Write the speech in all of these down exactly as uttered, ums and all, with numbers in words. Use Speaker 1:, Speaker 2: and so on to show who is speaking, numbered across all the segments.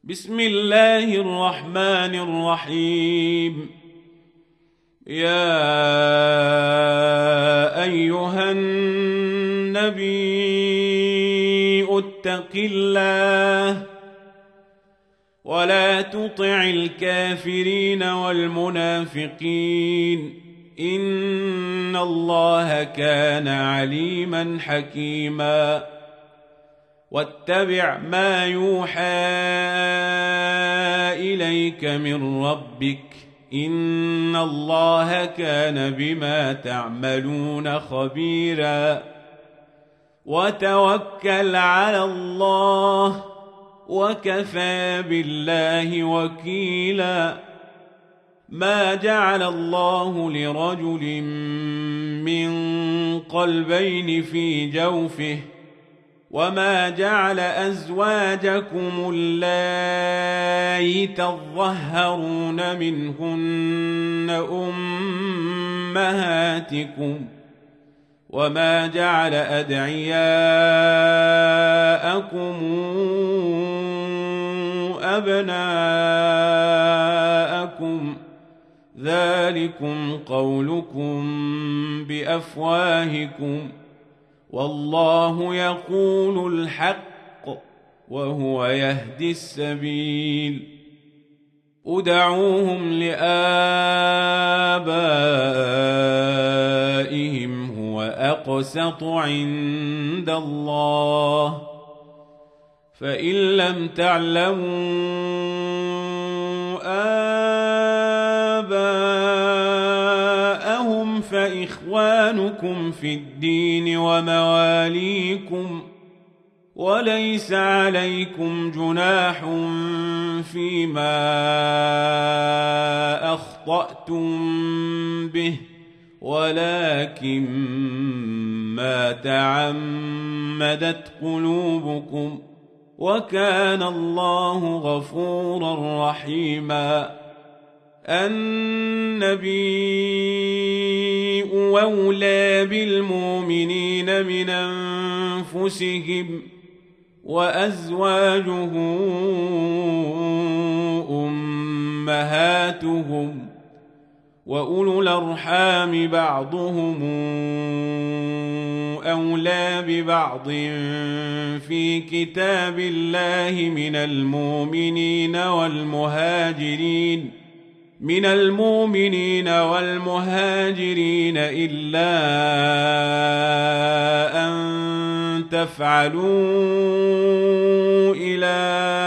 Speaker 1: بسم الله الرحمن الرحيم. يا أيها النبي اتق الله ولا تطع الكافرين والمنافقين إن الله كان عليما حكيما. واتبع ما يوحى إليك من ربك إن الله كان بما تعملون خبيرا. وتوكل على الله وكفى بالله وكيلا. ما جعل الله لرجل من قلبين في جوفه وما جعل أزواجكم اللائي تظهرون منهن أمهاتكم وما جعل أدعياءكم أبناءكم ذلكم قولكم بأفواهكم والله يقول الحق وهو يهدي السبيل. ادعوهم لآبائهم هو أقسط عند الله فإن لم تعلموا آباءهم فإخوانكم في الدين ومواليكم وليس عليكم جناح فيما أخطأتم به ولكن ما تعمدت قلوبكم وكان الله غفورا رحيما. النبي أولى بالمؤمنين من أنفسهم وأزواجه أمهاتهم وأولو الأرحام بعضهم أولى ببعض في كتاب الله من المؤمنين والمهاجرين من المؤمنين والمهاجرين إلا أن تفعلوا إلى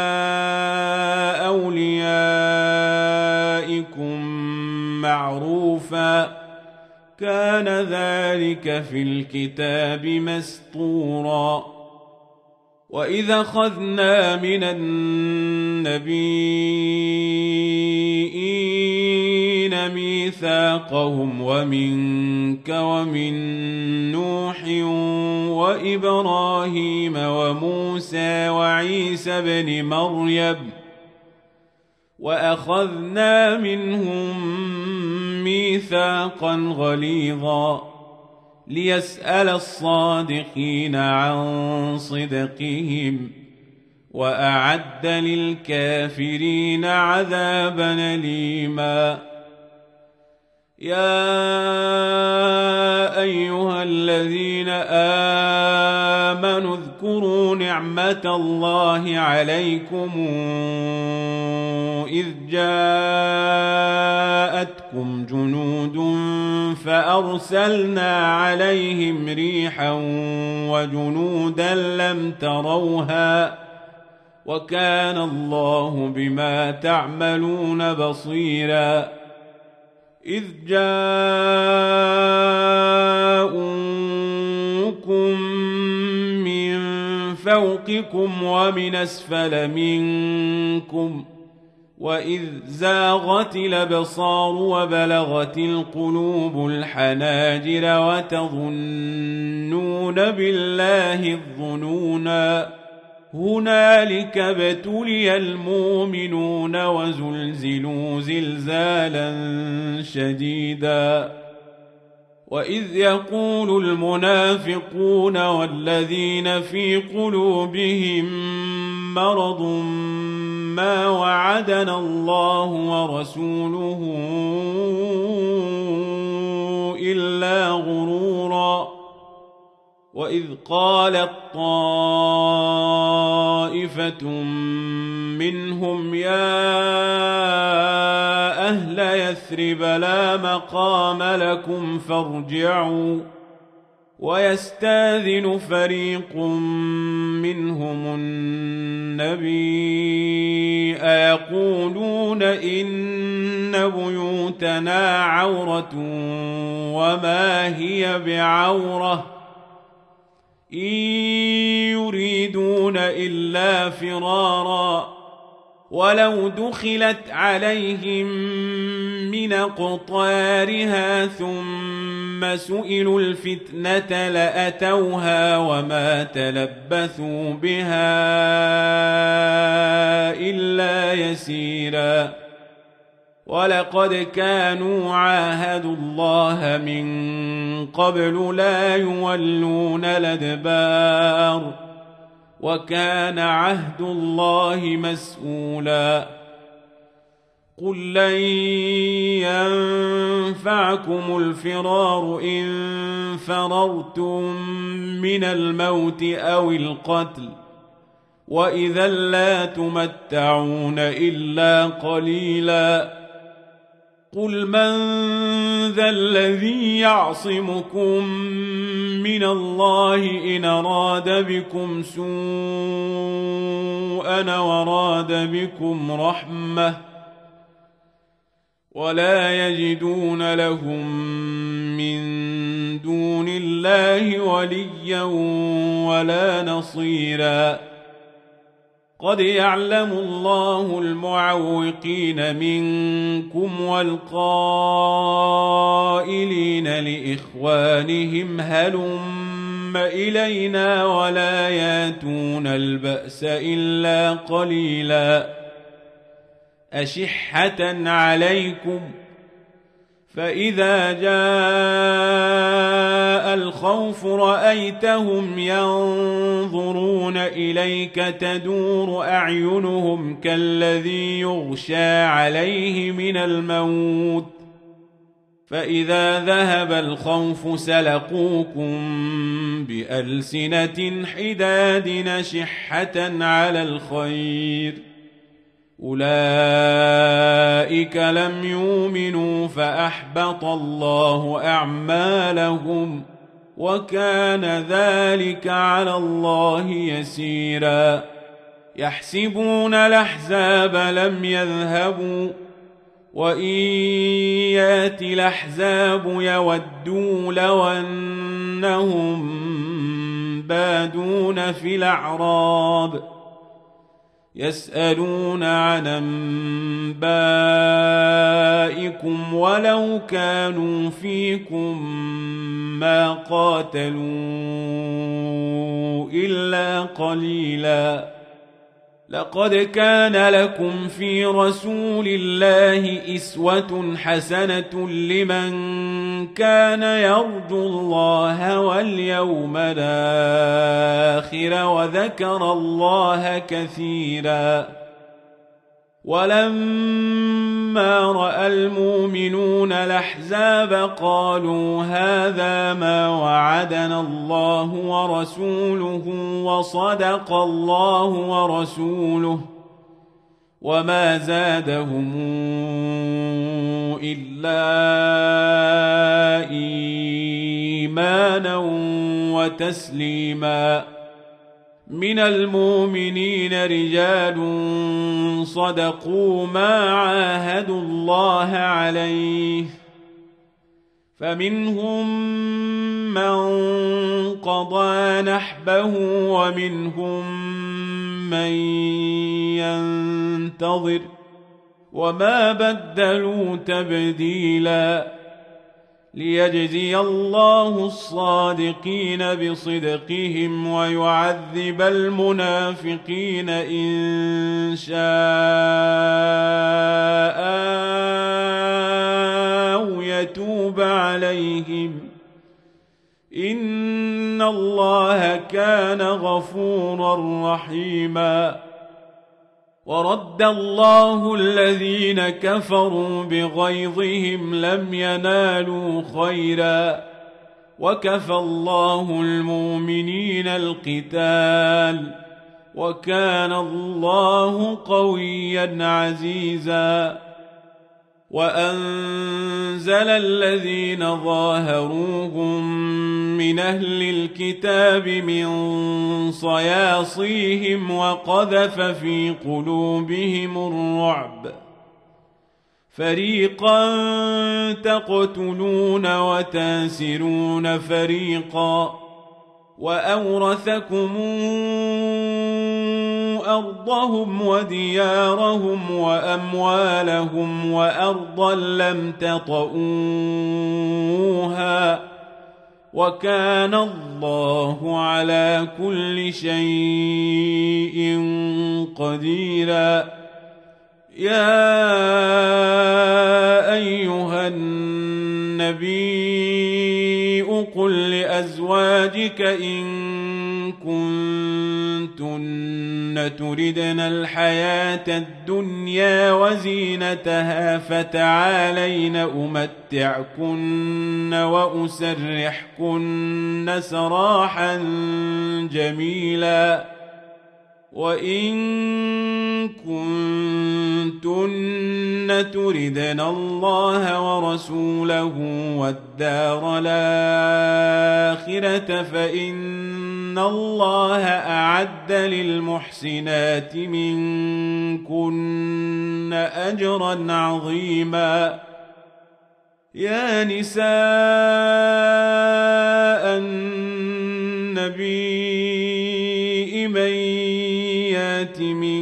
Speaker 1: أوليائكم معروفا كان ذلك في الكتاب مسطورا. وإذا أخذنا من النبيين ميثاقهم ومنك ومن نوح وإبراهيم وموسى وعيسى بن مريم وأخذنا منهم ميثاقا غليظا ليسأل الصادقين عن صدقهم وأعد للكافرين عذابا أليما. يا أيها الذين آمنوا اذكروا نعمة الله عليكم إذ جاءتكم جنود فأرسلنا عليهم ريحا وجنودا لم تروها وكان الله بما تعملون بصيرا. إذ جاءوكم من فوقكم ومن أسفل منكم وإذ زاغت الأبصار وبلغت القلوب الحناجر وتظنون بالله الظنونا هنالك ابتلي المؤمنون وزلزلوا زلزالا شديدا. وإذ يقول المنافقون والذين في قلوبهم مرض ما وعدنا الله ورسوله إلا غرورا وإذ قالت طائفة منهم يا أهل يثرب لا مقام لكم فارجعوا ويستاذن فريق منهم النبي أيقولون إن بيوتنا عورة وما هي بعورة إن يريدون إلا فرارا ولو دخلت عليهم من أقطارها ثم سئلوا الفتنة لأتوها وما تلبثوا بها إلا يسيرا ولقد كانوا عاهدوا الله من قبل لا يولون الأدبار وكان عهد الله مسؤولا قل لن ينفعكم الفرار إن فررتم من الموت أو القتل وإذا لا تمتعون إلا قليلا قل من ذا الذي يعصمكم من الله إن أراد بكم سوءا وراد بكم رحمة ولا يجدون لهم من دون الله وليا ولا نصيرا قد يعلم الله المعوقين منكم والقائلين لإخوانهم هلم إلينا ولا ياتون البأس إلا قليلا أشحة عليكم فإذا جاء الخوف رأيتهم ينظرون إليك تدور أعينهم كالذي يغشى عليه من الموت فإذا ذهب الخوف سلقوكم بألسنة حداد نشحة على الخير أولئك لم يؤمنوا فأحبط الله أعمالهم وكان ذلك على الله يسيرا يحسبون الأحزاب لم يذهبوا وإن يأتي الأحزاب يودوا لو أنهم بادون في الأعراب يسألون عن أنبائكم ولو كانوا فيكم ما قاتلوا إلا قليلا لقد كان لكم في رسول الله أسوة حسنة لمن كان يرجو الله واليوم الآخر وذكر الله كثيرا ولما رأى المؤمنون الأحزاب قالوا هذا ما وعدنا الله ورسوله وصدق الله ورسوله وما زادهم إلا إيمانا وتسليما من المؤمنين رجال صدقوا ما عاهدوا الله عليه فمنهم من قضى نحبه ومنهم من ينتظر وما بدلوا تبديلا ليجزي الله الصادقين بصدقهم ويعذب المنافقين إن شاء أو يتوب عليهم الله كان غفورا رحيما. ورد الله الذين كفروا بغيظهم لم ينالوا خيرا وكفى الله المؤمنين القتال وكان الله قويا عزيزا. وأنزل الذين ظاهروهم من أهل الكتاب من صياصيهم وقذف في قلوبهم الرعب فريقا تقتلون وتاسرون فريقا وأورثكم أرضهم وديارهم وأموالهم وأرضا لم تطئوها وكان الله على كل شيء قديرا. يا أيها النبي قل لأزواجك إن كنتن تردن الحياة الدنيا وزينتها فتعالين أمتعكن وأسرحكن سراحا جميلا. وإن كنتن تردن الله ورسوله والدار الآخرة فإن الله أعد للمحسنات منكن أجرا عظيما. يا نساء النبي من يات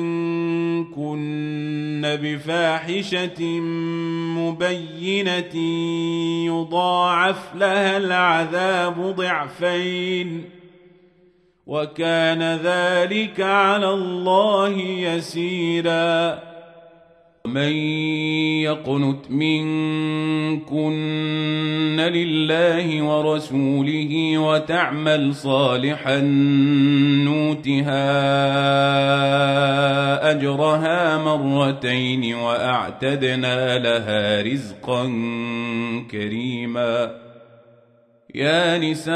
Speaker 1: منكن بفاحشة مبينة يضاعف لها العذاب ضعفين وكان ذلك على الله يسيرا. ومن يقنت منكن لله ورسوله وتعمل صالحا نوتها أجرها مرتين وأعتدنا لها رزقا كريما. يا نساء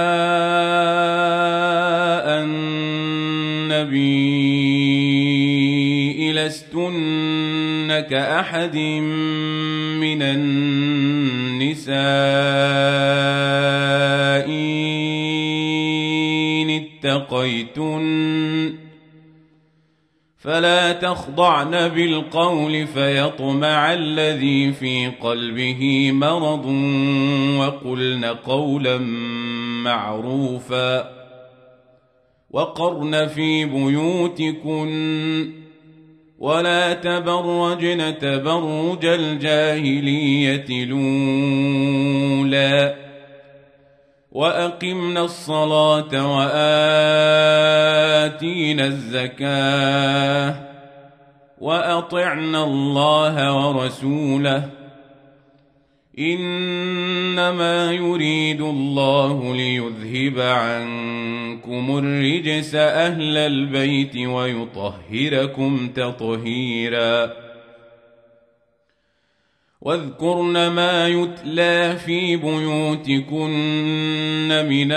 Speaker 1: النبي لستن كأحد من النساء إن اتقيتن فلا تخضعن بالقول فيطمع الذي في قلبه مرض وقلن قولا معروفا. وقرن في بيوتكن ولا تبرجن تبرج الجاهلية الأولى وأقمنا الصلاة وآتينا الزكاة وأطعنا الله ورسوله إنما يريد الله ليذهب عنكم الرجس أهل البيت ويطهركم تطهيرا. واذكرن ما يتلى في بيوتكن من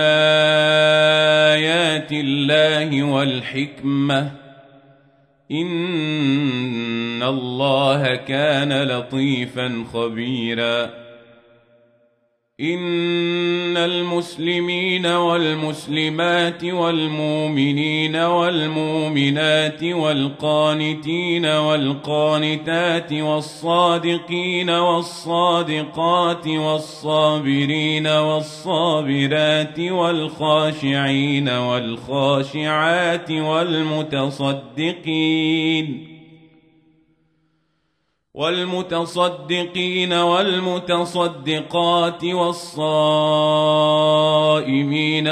Speaker 1: آيات الله والحكمة إن الله كان لطيفا خبيرا. إن المسلمين والمسلمات والمؤمنين والمؤمنات والقانتين والقانتات والصادقين والصادقات والصابرين والصابرات والخاشعين والخاشعات والمتصدقين والمتصدقين والمتصدقات والصائمين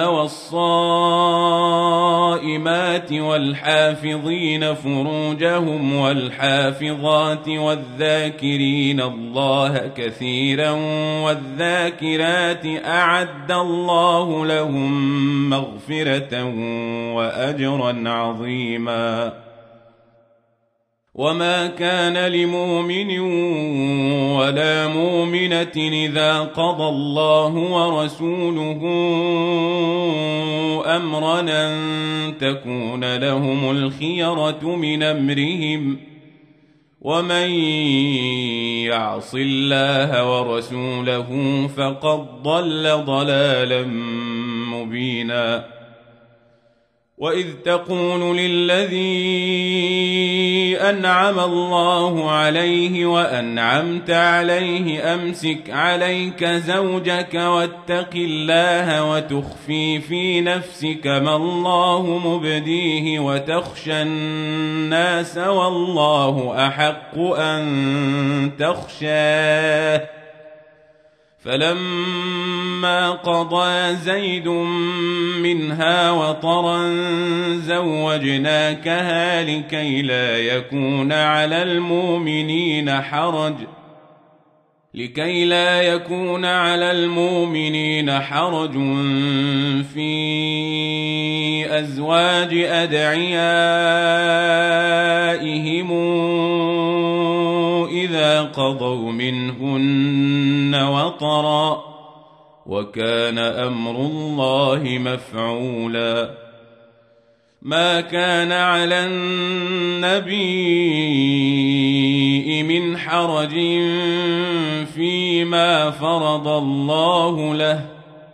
Speaker 1: والصائمات والحافظين فروجهم والحافظات والذاكرين الله كثيرا والذاكرات أعد الله لهم مغفرة وأجرا عظيما. وما كان لمؤمن ولا مؤمنة إذا قضى الله ورسوله أمرا أن تكون لهم الخيرة من أمرهم ومن يعص الله ورسوله فقد ضل ضلالا مبينا. وإذ تقول للذي أنعم الله عليه وأنعمت عليه أمسك عليك زوجك واتق الله وتخفي في نفسك ما الله مبديه وتخشى الناس والله أحق أن تخشاه. فلما قضى زيد منها وطرا زوجناكها لكي لا يكون على المؤمنين حرج لكي لا يكون على المؤمنين حرج في أزواج أدعيائهم إذا قضوا منهن وطرا وكان أمر الله مفعولا. ما كان على النبي من حرج فيما فرض الله له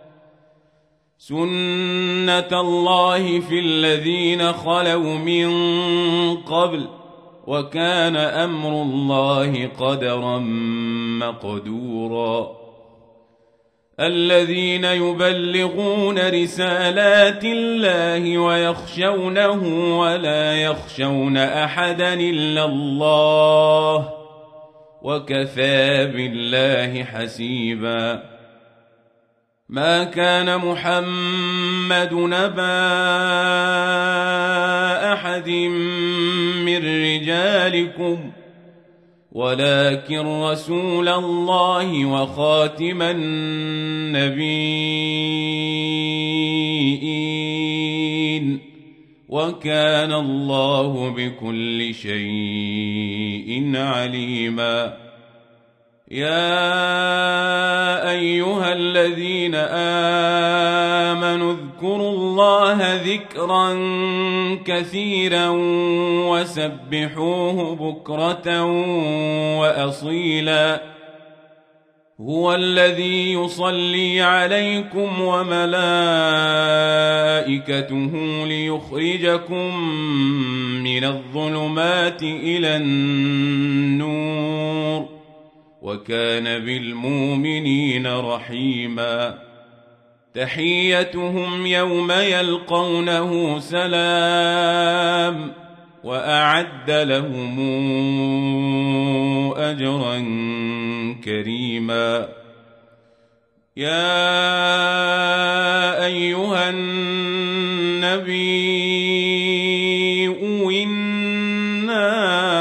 Speaker 1: سنة الله في الذين خلوا من قبل وكان أمر الله قدرا مقدورا. الذين يبلغون رسالات الله ويخشونه ولا يخشون أحدا إلا الله وكفى بالله حسيبا. ما كان محمد نبا أحد من رجالكم ولكن رسول الله وخاتم النبيين وكان الله بكل شيء عليما. يا أيها الذين آمنوا اذكروا الله ذكرا كثيرا وسبحوه بكرة وأصيلا. هو الذي يصلي عليكم وملائكته ليخرجكم من الظلمات إلى النور وكان بالمؤمنين رحيما. تحيتهم يوم يلقونه سلام وأعد لهم أجرا كريما. يا أيها النبي إنا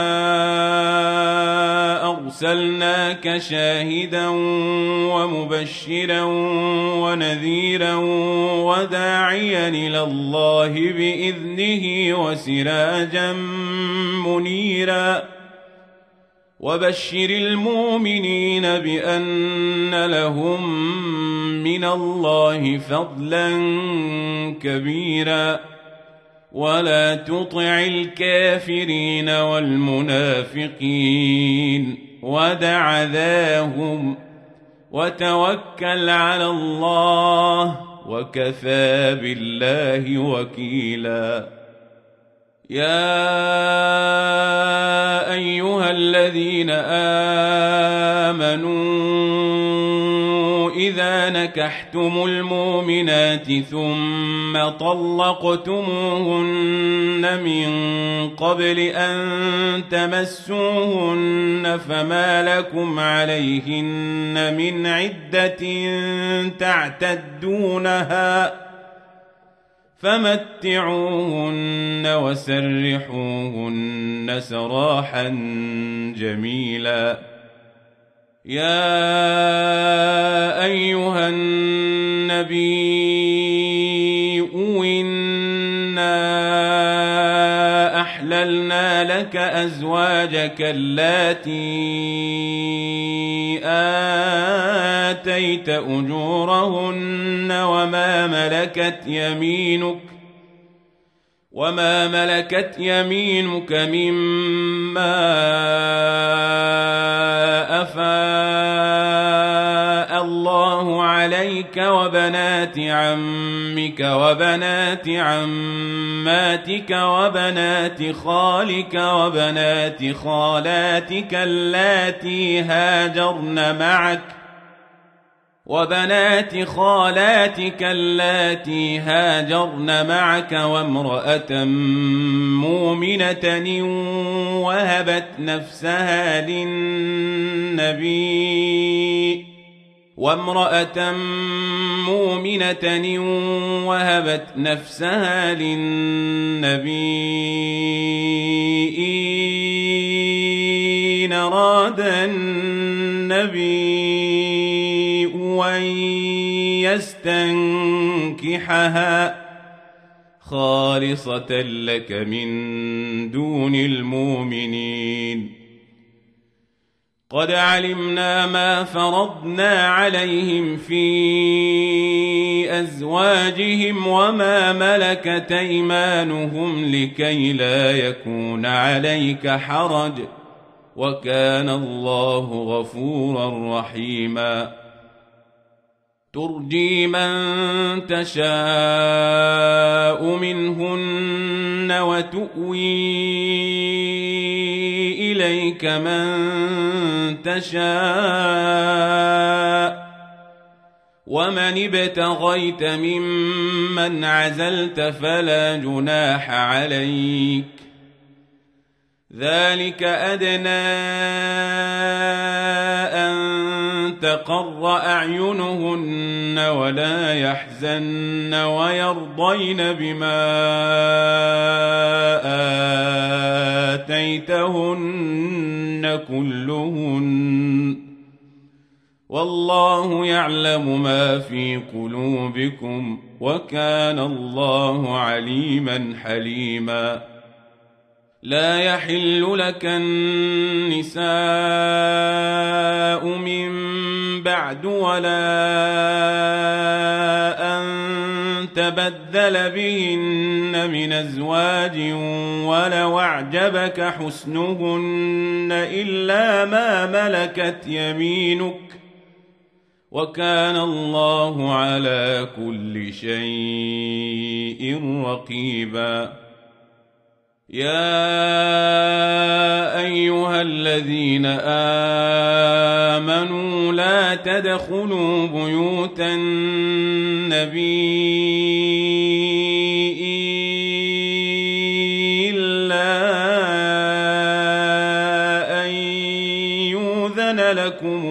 Speaker 1: أرسلناك شاهدا ومبشرا ونذيرا وداعيا إلى الله بإذنه وسراجا منيرا. وبشر المؤمنين بأن لهم من الله فضلا كبيرا. ولا تطع الكافرين والمنافقين ودع ذاهم وتوكل على الله وكفى بالله وكيلا. يا أيها الذين آمنوا إذا نكحتم المؤمنات ثم طلقتموهن من قبل أن تمسوهن فما لكم عليهن من عدة تعتدونها فمتعوهن وسرحوهن سراحا جميلا. يا أيها النبي إنا أحللنا لك أزواجك اللاتي آتيت أجورهن وما ملكت يمينك وما ملكت يمينك مما أفاء الله عليك وبنات عمك وبنات عماتك وبنات خالك وبنات خالاتك اللاتي هاجرن معك وبنات خالاتك اللاتي هاجرن معك وامرأة مؤمنة وهبت نفسها للنبي وامرأة مؤمنة وهبت نفسها للنبي إن أراد النبي أن يستنكحها خالصة لك من دون المؤمنين. قد علمنا ما فرضنا عليهم في أزواجهم وما ملكت أيمانهم لكي لا يكون عليك حرج وكان الله غفورا رحيما. ترجي من تشاء منهن وتؤوي إليك من تشاء ومن ابتغيت ممن عزلت فلا جناح عليك ذلك أدنى أن تقر أعينهن ولا يحزن ويرضين بما آتيتهن كلهن والله يعلم ما في قلوبكم وكان الله عليما حليما. لا يحل لك النساء من بعد ولا أن تبدل بهن من أزواج ولو أعجبك حسنهن إلا ما ملكت يمينك وكان الله على كل شيء رقيبا. يا أيها الذين آمنوا لا تدخلوا بيوت النبي إلا أن يؤذن لكم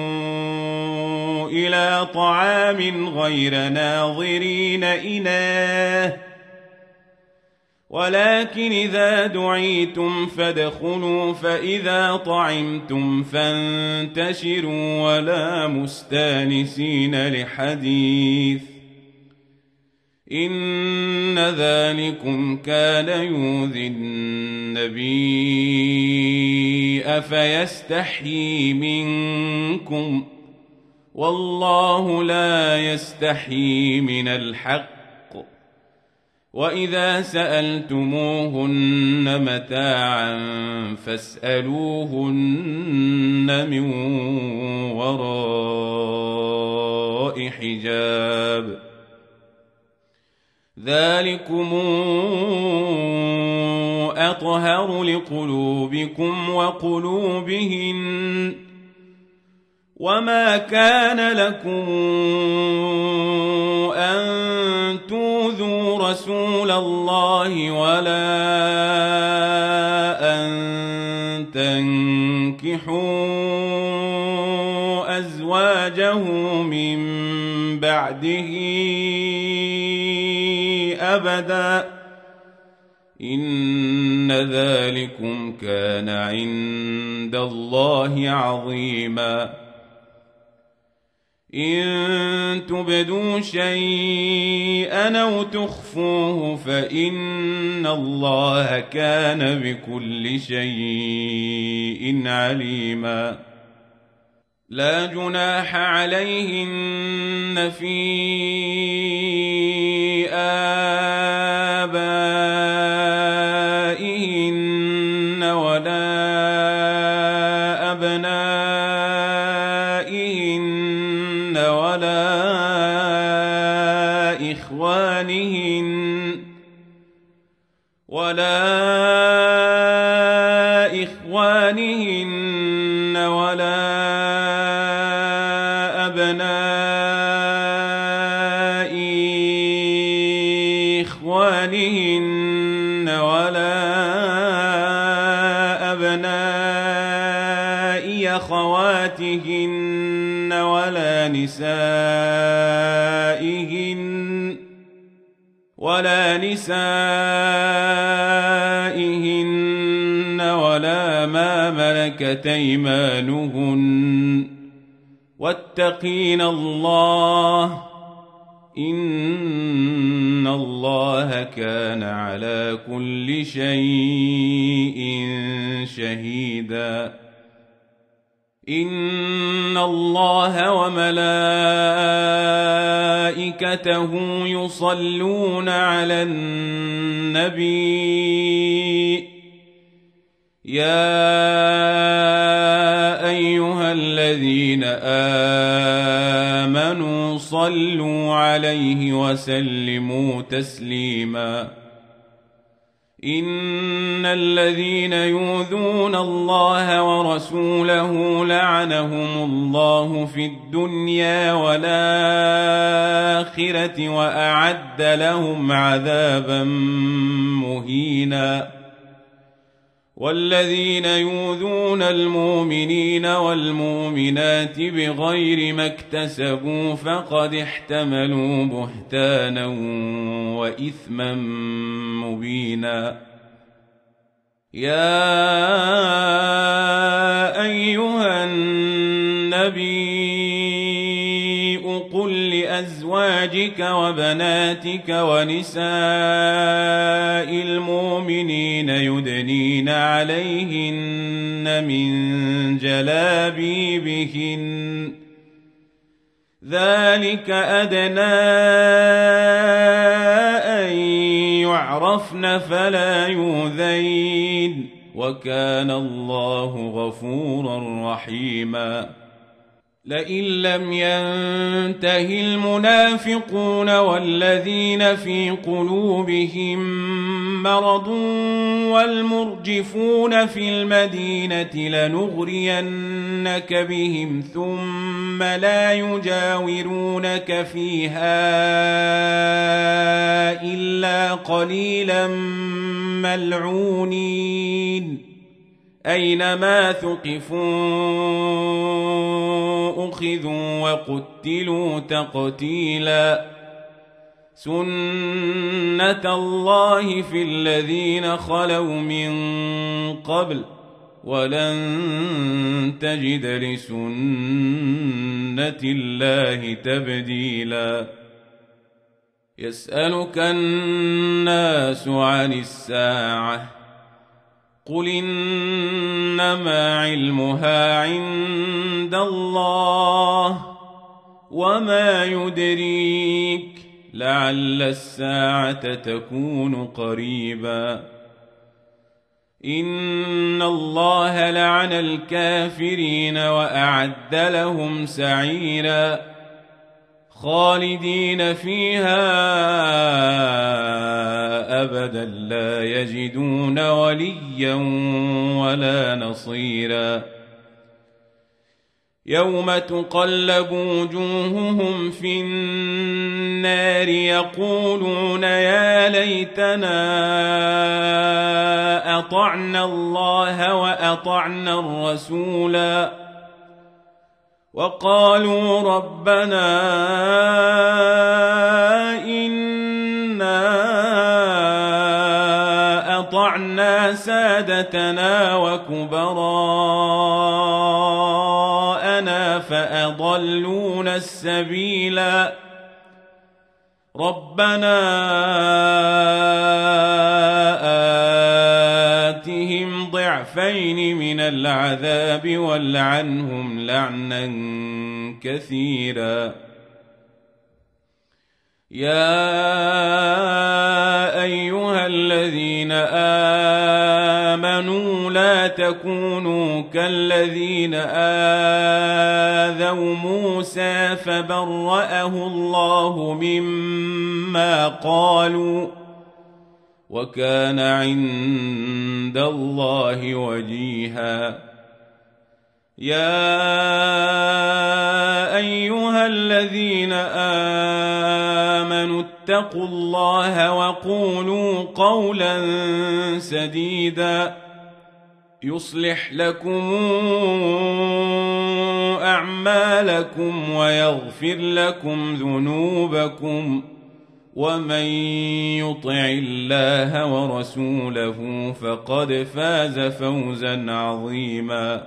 Speaker 1: إلى طعام غير ناظرين إناه ولكن إذا دعيتم فادخلوا فإذا طعمتم فانتشروا ولا مستانسين لحديث إن ذلكم كان يؤذي النبي فيستحيي منكم والله لا يستحيي من الحق وإذا سألتموهن متاعا فاسألوهن من وراء حجاب ذلكم أطهر لقلوبكم وقلوبهن وما كان لكم أن تؤذوا رسول الله ولا أن تنكحوا أزواجه من بعده أبدا إن ذلكم كان عند الله عظيما إن تبدوا شيئا أو تخفوه فإن الله كان بكل شيء عليما لا جناح عليهن في آبائهن ولا أبنائهن ولا إخوانهن ولا إخوانهن ولا أبناء إخوانهن ولا أبناء أخواتهن ولا نسائهن ولا نسائهن ولا ما ملكت أيمانهن واتقين الله إن الله كان على كل شيء شهيدا إن الله وملائكته يصلون على النبي يا أيها الذين آمنوا صلوا عليه وسلموا تسليما إن الذين يؤذون الله ورسوله لعنهم الله في الدنيا والآخرة وأعد لهم عذابا مهينا والذين يؤذون المؤمنين والمؤمنات بغير ما اكتسبوا فقد احتملوا بهتانا وإثما مبينا يا أيها النبي قل لأزواجك وبناتك ونساء المؤمنين يدنين عليهن من جلابيبهن ذلك أدنى أن يعرفن فلا يؤذين وكان الله غفورا رحيما لئن لم ينته المنافقون والذين في قلوبهم مرض والمرجفون في المدينة لنغرينك بهم ثم لا يجاورونك فيها إلا قليلا ملعونين أينما ثقفوا أخذوا وقتلوا تقتيلا سنة الله في الذين خلوا من قبل ولن تجد لسنة الله تبديلا يسألك الناس عن الساعة قل إنما علمها عند الله وما يدريك لعل الساعة تكون قريبا إن الله لعن الكافرين وأعد لهم سعيرا خالدين فيها أبدا لا يجدون وليا ولا نصيرا يوم تقلب وجوههم في النار يقولون يا ليتنا أطعنا الله وأطعنا الرسولا وقالوا ربنا إنا أطعنا سادتنا وكبراءنا فأضلونا السبيلا ربنا آتهم ضعفين من العذاب والعنهم لعنا كثيرا يا أيها الذين آمنوا لا تكونوا كالذين آذوا موسى فبرأه الله مما قالوا وكان عند الله وجيها يا أيها الذين آمنوا اتقوا الله وقولوا قولا سديدا يصلح لكم أعمالكم ويغفر لكم ذنوبكم ومن يطع الله ورسوله فقد فاز فوزا عظيما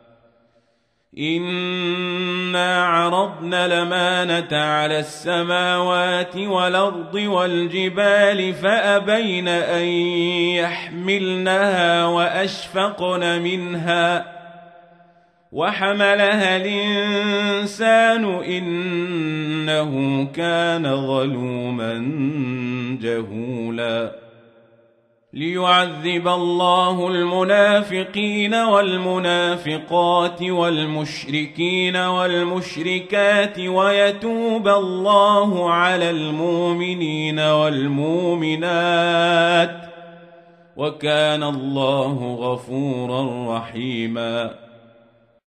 Speaker 1: إنا عرضنا الأمانة على السماوات والأرض والجبال فأبين أن يحملنها وأشفقن منها وحملها الإنسان إنه كان ظلوما جهولا ليعذب الله المنافقين والمنافقات والمشركين والمشركات ويتوب الله على المؤمنين والمؤمنات وكان الله غفورا رحيما